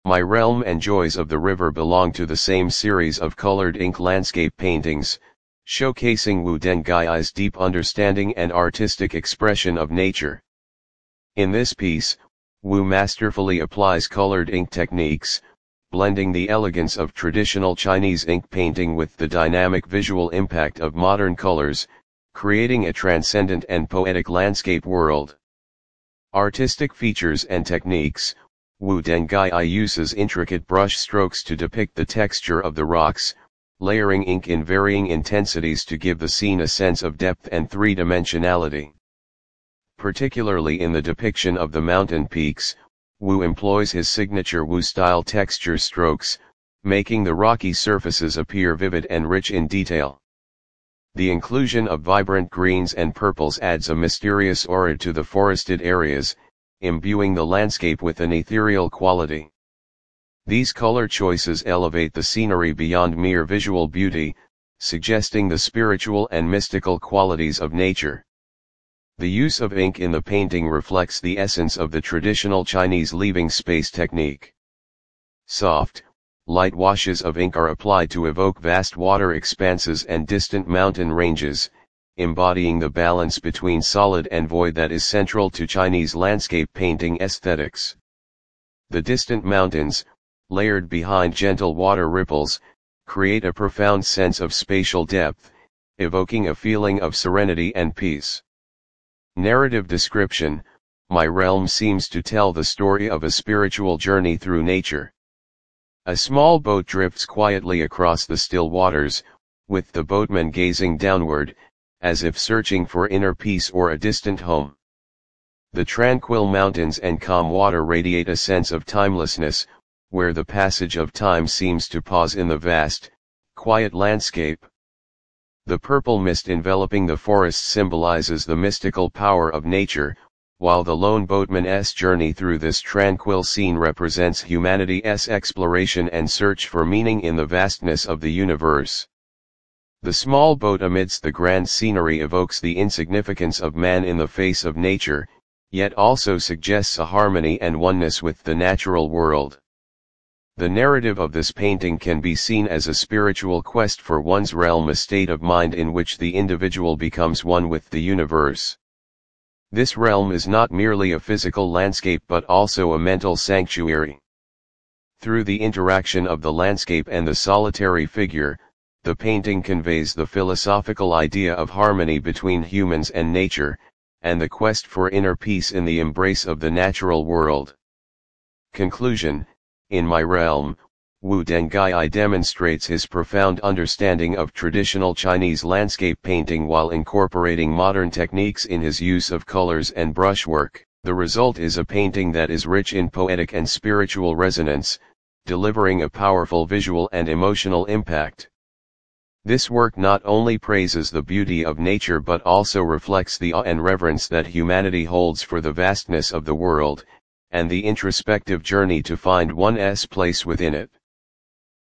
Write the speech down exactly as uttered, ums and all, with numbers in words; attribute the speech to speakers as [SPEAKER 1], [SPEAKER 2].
[SPEAKER 1] My Realm and Joys of the River belong to the same series of colored ink landscape paintings, showcasing Wu Dengai's deep understanding and artistic expression of nature. In this piece, Wu masterfully applies colored ink techniques, blending the elegance of traditional Chinese ink painting with the dynamic visual impact of modern colors, creating a transcendent and poetic landscape world. Artistic features and techniques. Wu Dengai uses intricate brush strokes to depict the texture of the rocks, layering ink in varying intensities to give the scene a sense of depth and three-dimensionality. Particularly in the depiction of the mountain peaks, Wu employs his signature Wu-style texture strokes, making the rocky surfaces appear vivid and rich in detail. The inclusion of vibrant greens and purples adds a mysterious aura to the forested areas, imbuing the landscape with an ethereal quality. These color choices elevate the scenery beyond mere visual beauty, suggesting the spiritual and mystical qualities of nature. The use of ink in the painting reflects the essence of the traditional Chinese leaving space technique. Soft, light washes of ink are applied to evoke vast water expanses and distant mountain ranges, embodying the balance between solid and void that is central to Chinese landscape painting aesthetics. The distant mountains, layered behind gentle water ripples, create a profound sense of spatial depth, evoking a feeling of serenity and peace. Narrative description. My Realm seems to tell the story of a spiritual journey through nature. A small boat drifts quietly across the still waters, with the boatman gazing downward, as if searching for inner peace or a distant home. The tranquil mountains and calm water radiate a sense of timelessness, where the passage of time seems to pause in the vast, quiet landscape. The purple mist enveloping the forest symbolizes the mystical power of nature, while the lone boatman's journey through this tranquil scene represents humanity's exploration and search for meaning in the vastness of the universe. The small boat amidst the grand scenery evokes the insignificance of man in the face of nature, yet also suggests a harmony and oneness with the natural world. The narrative of this painting can be seen as a spiritual quest for one's realm, a state of mind in which the individual becomes one with the universe. This realm is not merely a physical landscape but also a mental sanctuary. Through the interaction of the landscape and the solitary figure, the painting conveys the philosophical idea of harmony between humans and nature, and the quest for inner peace in the embrace of the natural world. Conclusion. In My Realm, Wu Dengai demonstrates his profound understanding of traditional Chinese landscape painting while incorporating modern techniques in his use of colors and brushwork. The result is a painting that is rich in poetic and spiritual resonance, delivering a powerful visual and emotional impact. This work not only praises the beauty of nature but also reflects the awe and reverence that humanity holds for the vastness of the world, and the introspective journey to find one's place within it.